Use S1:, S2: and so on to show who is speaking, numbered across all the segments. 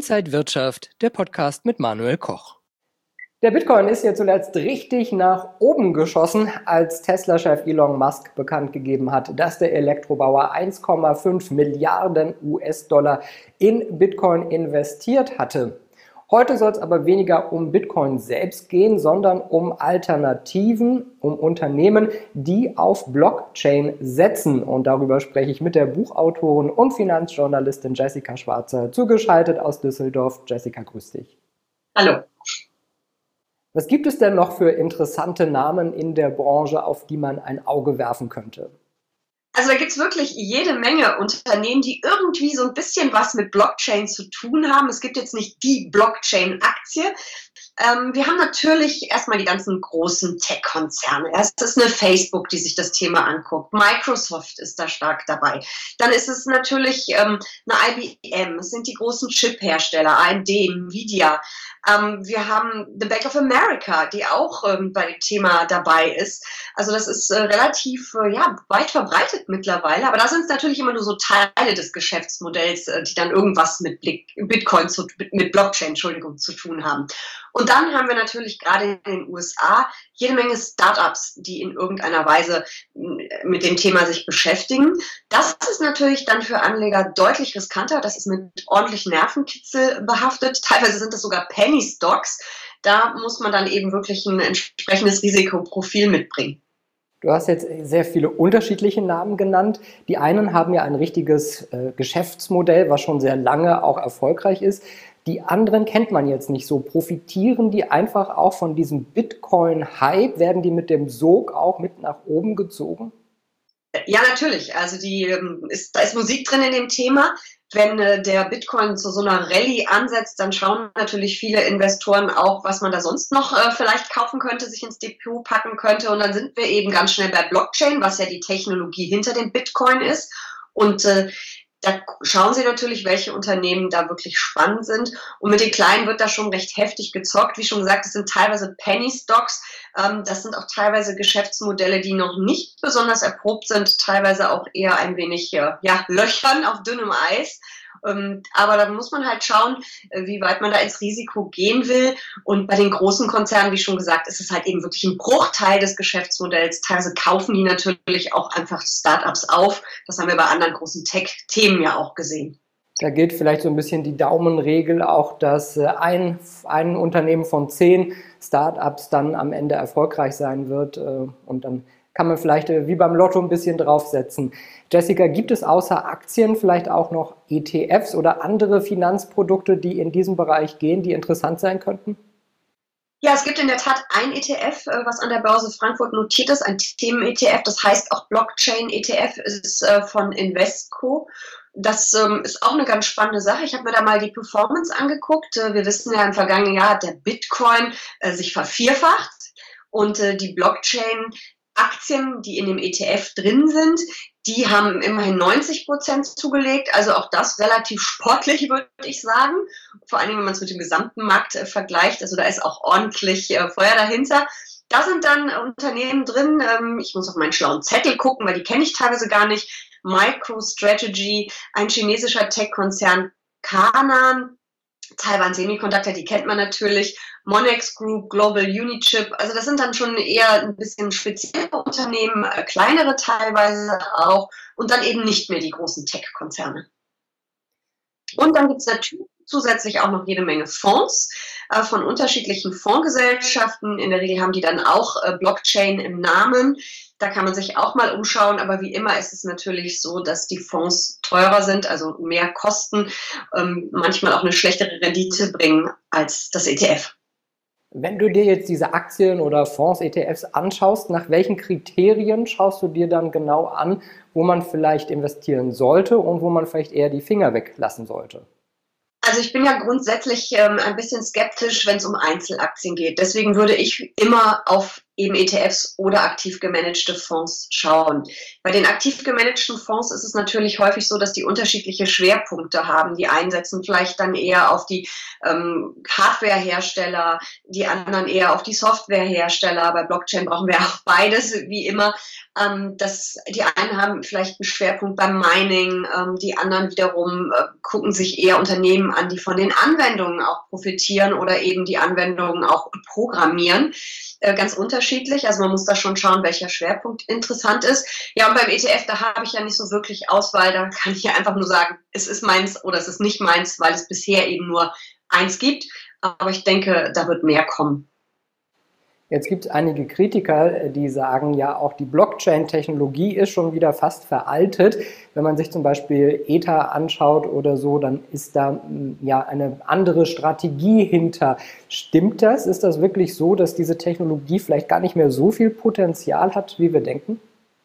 S1: Inside Wirtschaft, der Podcast mit Manuel Koch.
S2: Der Bitcoin ist ja zuletzt richtig nach oben geschossen, als Tesla-Chef Elon Musk bekannt gegeben hat, dass der Elektrobauer 1,5 Milliarden US-Dollar in Bitcoin investiert hatte. Heute soll es aber weniger um Bitcoin selbst gehen, sondern um Alternativen, um Unternehmen, die auf Blockchain setzen. Und darüber spreche ich mit der Buchautorin und Finanzjournalistin Jessica Schwarzer, zugeschaltet aus Düsseldorf. Jessica, grüß dich.
S3: Hallo.
S2: Was gibt es denn noch für interessante Namen in der Branche, auf die man ein Auge werfen könnte?
S3: Also da gibt's wirklich jede Menge Unternehmen, die irgendwie so ein bisschen was mit Blockchain zu tun haben. Es gibt jetzt nicht die Blockchain-Aktie. Wir haben natürlich erstmal die ganzen großen Tech-Konzerne. Es ist eine Facebook, die sich das Thema anguckt. Microsoft ist da stark dabei. Dann ist es natürlich eine IBM. Es sind die großen Chip-Hersteller, AMD, Nvidia. Wir haben The Bank of America, die auch bei dem Thema dabei ist. Also das ist relativ weit verbreitet mittlerweile. Aber da sind es natürlich immer nur so Teile des Geschäftsmodells, die dann irgendwas mit Bitcoin, mit Blockchain, zu tun haben. Und dann haben wir natürlich gerade in den USA jede Menge Startups, die in irgendeiner Weise mit dem Thema sich beschäftigen. Das ist natürlich dann für Anleger deutlich riskanter. Das ist mit ordentlich Nervenkitzel behaftet. Teilweise sind das sogar Penny Stocks. Da muss man dann eben wirklich ein entsprechendes Risikoprofil mitbringen.
S2: Du hast jetzt sehr viele unterschiedliche Namen genannt. Die einen haben ja ein richtiges Geschäftsmodell, was schon sehr lange auch erfolgreich ist. Die anderen kennt man jetzt nicht so. Profitieren die einfach auch von diesem Bitcoin-Hype? Werden die mit dem Sog auch mit nach oben gezogen?
S3: Ja, natürlich. Also da ist Musik drin in dem Thema. Wenn der Bitcoin zu so einer Rallye ansetzt, dann schauen natürlich viele Investoren auch, was man da sonst noch vielleicht kaufen könnte, sich ins Depot packen könnte. Und dann sind wir eben ganz schnell bei Blockchain, was ja die Technologie hinter dem Bitcoin ist. Und da schauen Sie natürlich, welche Unternehmen da wirklich spannend sind. Und mit den Kleinen wird da schon recht heftig gezockt. Wie schon gesagt, es sind teilweise Penny Stocks. Das sind auch teilweise Geschäftsmodelle, die noch nicht besonders erprobt sind, teilweise auch eher ein wenig löchern auf dünnem Eis. Aber da muss man halt schauen, wie weit man da ins Risiko gehen will. Und bei den großen Konzernen, wie schon gesagt, ist es halt eben wirklich ein Bruchteil des Geschäftsmodells. Teilweise kaufen die natürlich auch einfach Startups auf. Das haben wir bei anderen großen Tech-Themen ja auch gesehen.
S2: Da gilt vielleicht so ein bisschen die Daumenregel auch, dass ein Unternehmen von 10 Startups dann am Ende erfolgreich sein wird. Und dann kann man vielleicht wie beim Lotto ein bisschen draufsetzen. Jessica, gibt es außer Aktien vielleicht auch noch ETFs oder andere Finanzprodukte, die in diesem Bereich gehen, die interessant sein könnten?
S3: Ja, es gibt in der Tat ein ETF, was an der Börse Frankfurt notiert ist, ein Themen-ETF, das heißt auch Blockchain-ETF, ist von Invesco. Das ist auch eine ganz spannende Sache. Ich habe mir da mal die Performance angeguckt. Wir wissen ja, im vergangenen Jahr hat der Bitcoin sich vervierfacht und die Blockchain-Aktien, die in dem ETF drin sind, die haben immerhin 90% zugelegt. Also auch das relativ sportlich, würde ich sagen. Vor allem, wenn man es mit dem gesamten Markt vergleicht. Also da ist auch ordentlich Feuer dahinter. Da sind dann Unternehmen drin. Ich muss auf meinen schlauen Zettel gucken, weil die kenne ich teilweise gar nicht. MicroStrategy, ein chinesischer Tech-Konzern, Canaan, Taiwan Semiconductor, die kennt man natürlich, Monex Group, Global Unichip, also das sind dann schon eher ein bisschen spezielle Unternehmen, kleinere teilweise auch und dann eben nicht mehr die großen Tech-Konzerne. Und dann gibt es natürlich zusätzlich auch noch jede Menge Fonds von unterschiedlichen Fondsgesellschaften. In der Regel haben die dann auch Blockchain im Namen. Da kann man sich auch mal umschauen, aber wie immer ist es natürlich so, dass die Fonds teurer sind, also mehr kosten, manchmal auch eine schlechtere Rendite bringen als das ETF.
S2: Wenn du dir jetzt diese Aktien oder Fonds, ETFs anschaust, nach welchen Kriterien schaust du dir dann genau an, wo man vielleicht investieren sollte und wo man vielleicht eher die Finger weglassen sollte?
S3: Also ich bin ja grundsätzlich ein bisschen skeptisch, wenn es um Einzelaktien geht. Deswegen würde ich immer auf eben ETFs oder aktiv gemanagte Fonds schauen. Bei den aktiv gemanagten Fonds ist es natürlich häufig so, dass die unterschiedliche Schwerpunkte haben. Die einen setzen vielleicht dann eher auf die Hardwarehersteller, die anderen eher auf die Softwarehersteller. Bei Blockchain brauchen wir auch beides, wie immer. Die einen haben vielleicht einen Schwerpunkt beim Mining, die anderen wiederum gucken sich eher Unternehmen an, die von den Anwendungen auch profitieren oder eben die Anwendungen auch programmieren. Ganz unterschiedlich. Also man muss da schon schauen, welcher Schwerpunkt interessant ist. Ja, und beim ETF, da habe ich ja nicht so wirklich Auswahl. Da kann ich ja einfach nur sagen, es ist meins oder es ist nicht meins, weil es bisher eben nur eins gibt. Aber ich denke, da wird mehr kommen.
S2: Jetzt gibt es einige Kritiker, die sagen, ja, auch die Blockchain-Technologie ist schon wieder fast veraltet. Wenn man sich zum Beispiel Ether anschaut oder so, dann ist da ja eine andere Strategie hinter. Stimmt das? Ist das wirklich so, dass diese Technologie vielleicht gar nicht mehr so viel Potenzial hat, wie wir denken?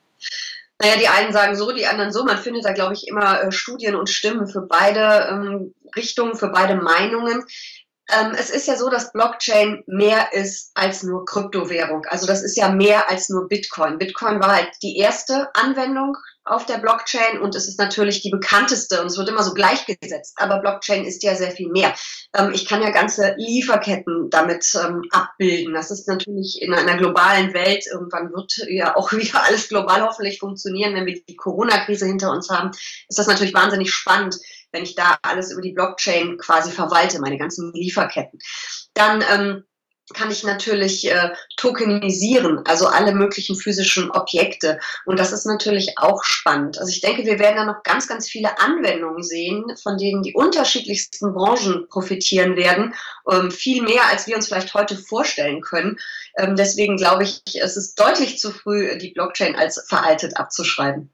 S3: Naja, die einen sagen so, die anderen so. Man findet da, glaube ich, immer Studien und Stimmen für beide Richtungen, für beide Meinungen. Es ist ja so, dass Blockchain mehr ist als nur Kryptowährung. Also das ist ja mehr als nur Bitcoin. Bitcoin war halt die erste Anwendung auf der Blockchain und es ist natürlich die bekannteste und es wird immer so gleichgesetzt. Aber Blockchain ist ja sehr viel mehr. Ich kann ja ganze Lieferketten damit abbilden. Das ist natürlich in einer globalen Welt. Irgendwann wird ja auch wieder alles global hoffentlich funktionieren. Wenn wir die Corona-Krise hinter uns haben, ist das natürlich wahnsinnig spannend, wenn ich da alles über die Blockchain quasi verwalte, meine ganzen Lieferketten. Dann kann ich natürlich tokenisieren, also alle möglichen physischen Objekte. Und das ist natürlich auch spannend. Also ich denke, wir werden da noch ganz, ganz viele Anwendungen sehen, von denen die unterschiedlichsten Branchen profitieren werden. Viel mehr, als wir uns vielleicht heute vorstellen können. Deswegen glaube ich, es ist deutlich zu früh, die Blockchain als veraltet abzuschreiben.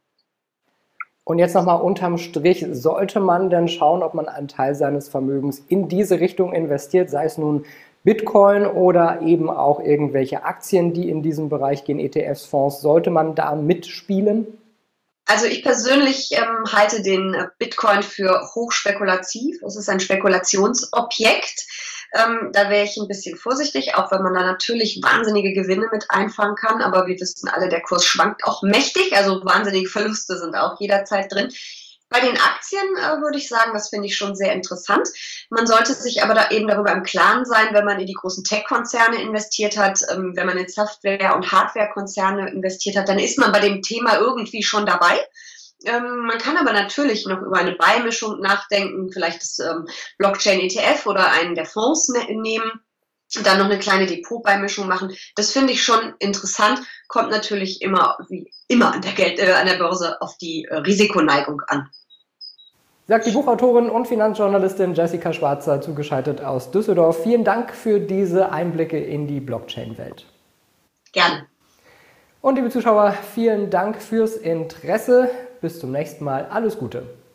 S2: Und jetzt nochmal unterm Strich, sollte man denn schauen, ob man einen Teil seines Vermögens in diese Richtung investiert, sei es nun Bitcoin oder eben auch irgendwelche Aktien, die in diesem Bereich gehen, ETFs, Fonds, sollte man da mitspielen?
S3: Also ich persönlich halte den Bitcoin für hochspekulativ. Es ist ein Spekulationsobjekt. Da wäre ich ein bisschen vorsichtig, auch wenn man da natürlich wahnsinnige Gewinne mit einfangen kann. Aber wir wissen alle, der Kurs schwankt auch mächtig. Also wahnsinnige Verluste sind auch jederzeit drin. Bei den Aktien würde ich sagen, das finde ich schon sehr interessant. Man sollte sich aber da eben darüber im Klaren sein, wenn man in die großen Tech-Konzerne investiert hat, wenn man in Software- und Hardware-Konzerne investiert hat, dann ist man bei dem Thema irgendwie schon dabei. Man kann aber natürlich noch über eine Beimischung nachdenken, vielleicht das Blockchain-ETF oder einen der Fonds nehmen. Und dann noch eine kleine Depotbeimischung machen. Das finde ich schon interessant, kommt natürlich immer, wie immer an der Börse auf die Risikoneigung an.
S2: Sagt die Buchautorin und Finanzjournalistin Jessica Schwarzer, zugeschaltet aus Düsseldorf. Vielen Dank für diese Einblicke in die Blockchain-Welt.
S3: Gerne.
S2: Und liebe Zuschauer, vielen Dank fürs Interesse. Bis zum nächsten Mal. Alles Gute.